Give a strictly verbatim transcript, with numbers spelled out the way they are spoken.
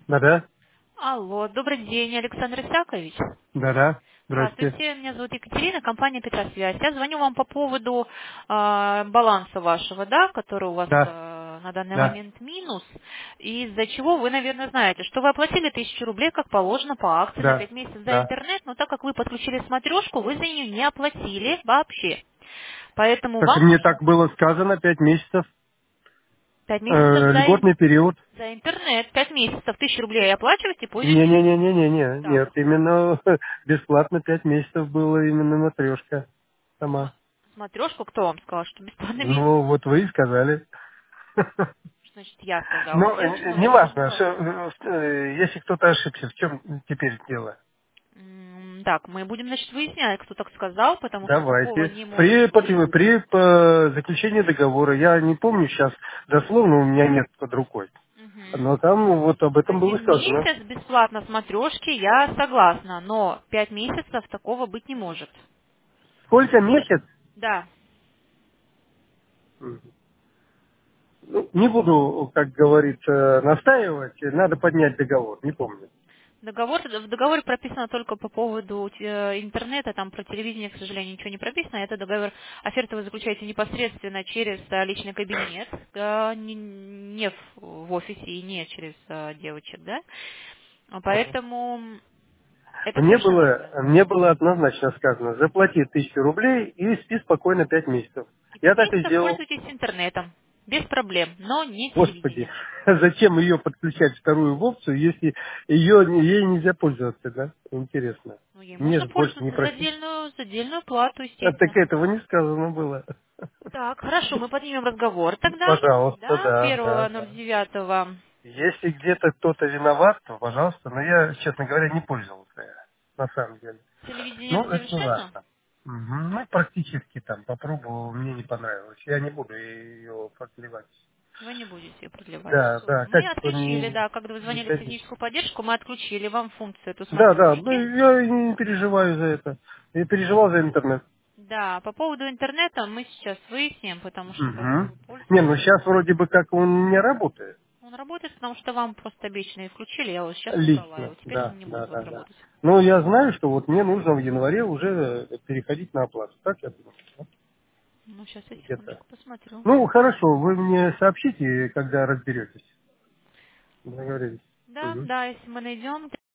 Да-да, Алло, добрый день, Александр Исакович. да-да. Здрасте. Здравствуйте, меня зовут Екатерина, компания Петросвязь. Я звоню вам по поводу э, баланса вашего, да, который у вас Да, э, на данный да, момент минус, из-за чего вы, наверное, знаете, что вы оплатили тысячу рублей, как положено, по акции на да, пять месяцев за да. интернет, но так как вы подключили смотрешку, вы за нее не оплатили вообще. Поэтому Так вам мне нужно так было сказано, пять месяцев, пять э, месяцев за, ин- льготный период. за интернет, пять месяцев, тысячу рублей оплачиваете, пользуетесь. Не-не-не-не-не, Так, нет, именно бесплатно пять месяцев было именно матрешка сма- сама. смотрешку, кто вам сказал, что бесплатно месяц? Ну, вот вы и сказали. Значит, я сказала. Ну, Все э, знают. неважно, что, э, если кто-то ошибся, в чем теперь дело? М, Так, мы будем, значит, выяснять, кто так сказал, потому что такого Давайте. не может При, быть. под- при по заключении договора, я не помню сейчас, дословно у меня нет под рукой. Мгм. Но там вот об этом было Один сказано. месяц бесплатно смотрешки, я согласна, но пять месяцев такого быть не может. Сколько месяц? Да. Мгм. Ну, не буду, как говорится, настаивать. Надо поднять договор. Не помню. Договор, в договоре прописано только по поводу э, интернета, там про телевидение, к сожалению, ничего не прописано. Это договор, оферту вы заключаете непосредственно через э, личный кабинет, э, не, не в, в офисе и не через э, девочек, да. А Поэтому это Мне совершенно было, разное. мне было однозначно сказано, заплати тысячу рублей и спи спокойно пять месяцев. И Я пять так и месяцев сделал. пользуйтесь интернетом, без проблем, но не Господи, телевидением. зачем ее подключать вторую в опцию, если ее, ей нельзя пользоваться, да? Интересно. Ну, ей Мне можно же больше не пользоваться за просить. отдельную, за отдельную плату, А так естественно. этого не сказано было. Так, хорошо, мы поднимем разговор тогда. Пожалуйста, Да, да, первого да, ноль да. девятого. Если где-то кто-то виноват, то, пожалуйста, но я, честно говоря, не пользовался, на самом деле. Ну, Телевидением это не совершенно? важно. Мгм. Ну, практически там попробовал, мне не понравилось. Я не буду ее продлевать. Вы не будете ее продлевать. Да, Всё. да, Мы качество отключили, не, да, когда вы не звонили в годится. техническую поддержку, мы отключили вам функцию эту Да, да, ну, смотрешки. я не переживаю за это. Я переживал за интернет. Да, по поводу интернета мы сейчас выясним, потому что как бы Угу. вы Не, ну пользуетесь. сейчас вроде бы как он не работает. Он работает, потому что вам просто обычно и включили, я вот сейчас убрала Лично, его. Теперь да, он не да, будет у вас да, да. работать. Но я знаю, что вот мне нужно в январе уже переходить на оплату. Так я думаю, да? Ну, сейчас я Где-то. секундочку посмотрю. Ну, хорошо, вы мне сообщите, когда разберетесь. Договорились. Да, Мгм. да, если мы найдем,